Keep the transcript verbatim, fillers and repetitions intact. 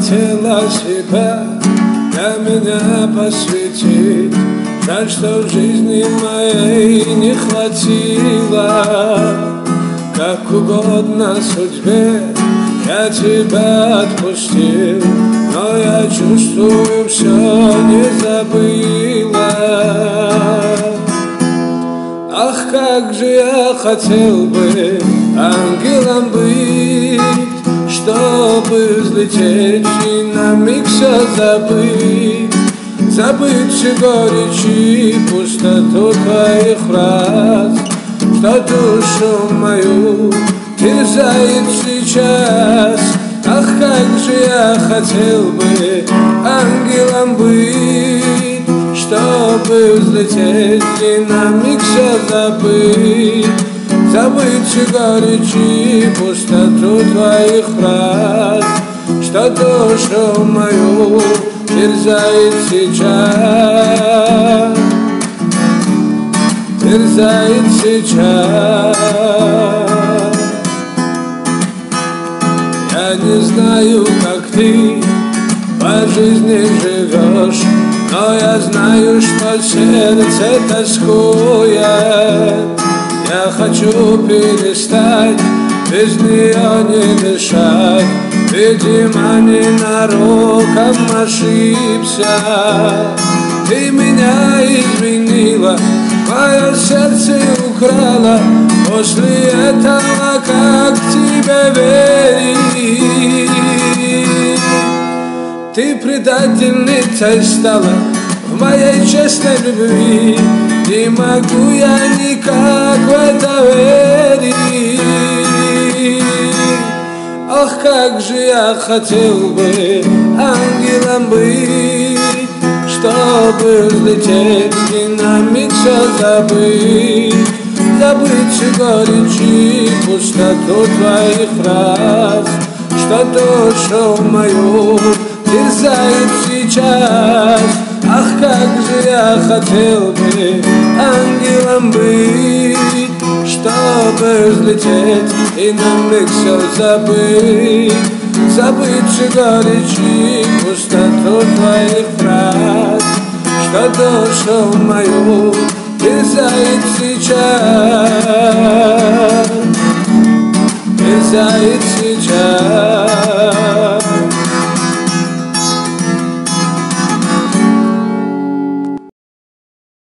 хотела себя для меня посвятить. Жаль, что в жизни моей не хватило. Как угодно судьбе я тебя отпустил, но я чувствую, все не забыла. Ах, как же я хотел бы ангелом быть, чтобы взлететь и на миг все забыть. Забыть все горечь и пустоту твоих фраз, что душу мою терзает сейчас. Ах, как же я хотел бы ангелом быть, чтобы взлететь и на миг все забыть. Забыть всю горечь и пустоту твоих фраз, что душу мою терзает сейчас, терзает сейчас. Я не знаю, как ты по жизни живешь, но я знаю, что сердце тоскует. Я хочу перестать без нее не дышать, видимо, ненароком ошибся. Ты меня изменила, мое сердце украла, после этого как тебе верить? Ты предательницей стала в моей честной любви, не могу я никак в это верить. Ах, как же я хотел бы ангелом быть, чтобы взлететь и на миг все забыть. Забыть всю горечь и пустоту твоих фраз, что душу мою терзает сейчас. Ах, как же я хотел бы ангелом быть, чтобы взлететь и на миг все забыть. Забыть всю горечь и пустоту твоих фраз, что душу мою терзает сейчас, терзает сейчас.